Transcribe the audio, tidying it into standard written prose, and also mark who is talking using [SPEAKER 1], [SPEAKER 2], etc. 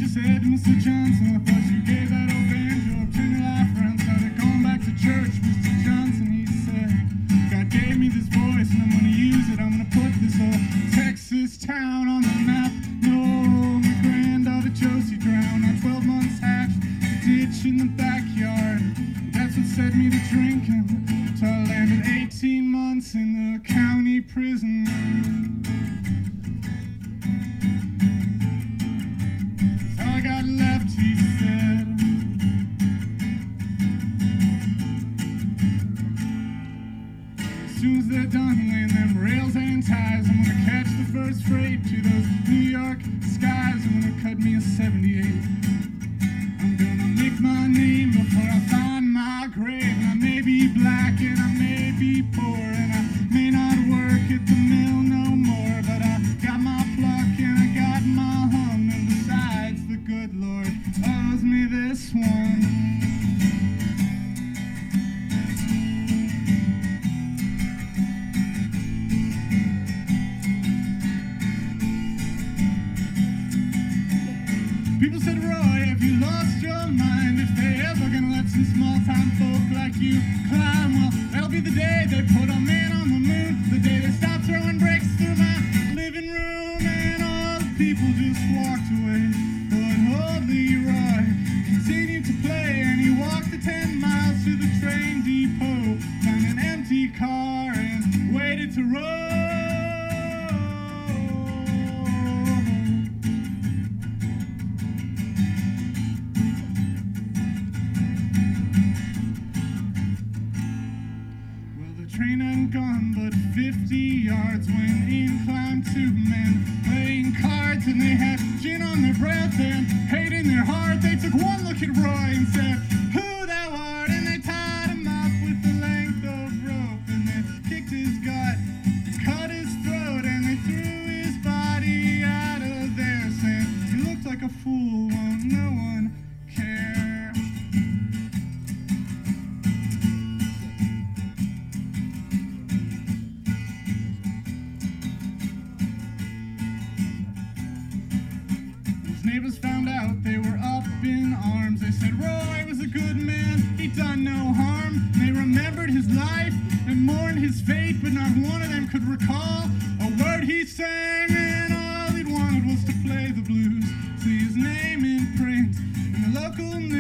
[SPEAKER 1] said, Mr. Johnson, I thought you gave that old banjo up, turn your life around, started going back to church. Mr. Johnson, he said, God gave me this voice and I'm gonna use it. I'm gonna put this old Texas town on the map. No, my granddaughter Josie drowned on 12 months hatch, a ditch in the backyard. That's what set me to drinking, till I landed 18 months in the county prison. That's all I got left, he said. As soon as they're done laying them rails and ties, I'm gonna catch the first freight to those New York skies. I'm gonna cut me a 78. I'm gonna make my name before I find my grave. And I may be black and I may be poor, and I may not work at the mill no more, but I got my pluck and I got my hum, and besides, the good Lord owes me this one. People said, Roy, have you lost your mind? If they ever gonna let some small-time folk like you climb, well, that'll be the day they put a man on the moon, the day they stop throwing bricks through my living room, and all the people just walked away. But old Leroy continued to play, and he walked the 10 miles to the train depot, found an empty car, and waited to roll. Train hadn't gone but 50 yards when in climbed two men playing cards, and they had gin on their breath and hate in their heart. They took one look at Roy and said, who thou art, and they tied him up with the length of rope, and they kicked his gut, cut his throat, and they threw his body out of there, saying he looked like a fool, won't no one care. Neighbors found out, they were up in arms. They said Roy was a good man, he'd done no harm. They remembered his life and mourned his fate, but not one of them could recall a word he sang, and all he'd wanted was to play the blues, see his name in print in the local news.